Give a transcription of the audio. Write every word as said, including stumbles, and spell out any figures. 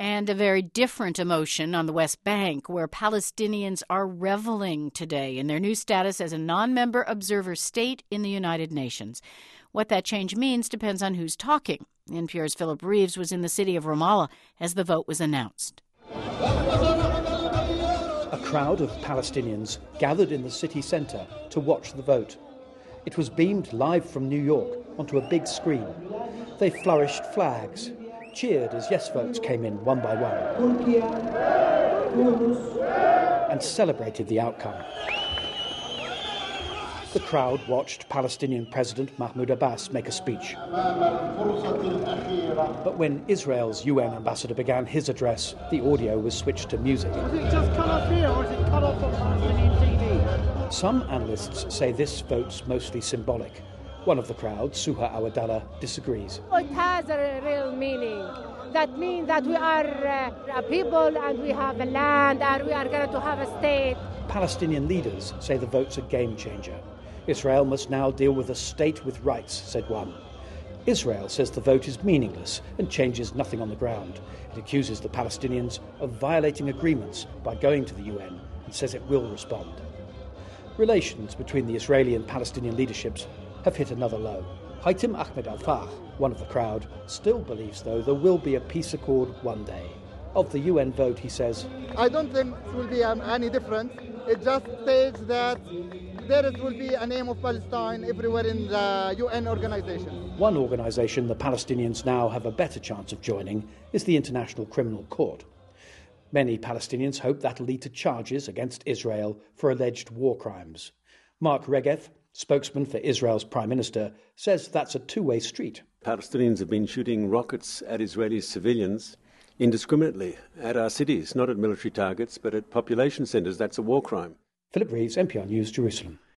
And a very different emotion on the West Bank, where Palestinians are reveling today in their new status as a non-member observer state in the United Nations. What that change means depends on who's talking. N P R's Philip Reeves was in the city of Ramallah as the vote was announced. A crowd of Palestinians gathered in the city centre to watch the vote. It was beamed live from New York onto a big screen. They flourished flags, cheered as yes votes came in one by one, and celebrated the outcome. The crowd watched Palestinian President Mahmoud Abbas make a speech. But when Israel's U N ambassador began his address, the audio was switched to music. Was it just cut off here, or is it cut off on Palestinian T V? Some analysts say this vote's mostly symbolic. One of the crowd, Suha Awadallah, disagrees. It has a real meaning. That means that we are uh, a people and we have a land and we are going to have a state. Palestinian leaders say the vote's a game changer. Israel must now deal with a state with rights, said one. Israel says the vote is meaningless and changes nothing on the ground. It accuses the Palestinians of violating agreements by going to the U N and says it will respond. Relations between the Israeli and Palestinian leaderships have hit another low. Haitem Ahmed Al-Fah, one of the crowd, still believes, though, there will be a peace accord one day. Of the U N vote, he says, I don't think it will be um, any different. It just states that there will be a name of Palestine everywhere in the U N organization. One organization the Palestinians now have a better chance of joining is the International Criminal Court. Many Palestinians hope that'll lead to charges against Israel for alleged war crimes. Mark Regev, spokesman for Israel's Prime Minister, says that's a two-way street. Palestinians have been shooting rockets at Israeli civilians indiscriminately at our cities, not at military targets, but at population centres. That's a war crime. Philip Reeves, N P R News, Jerusalem.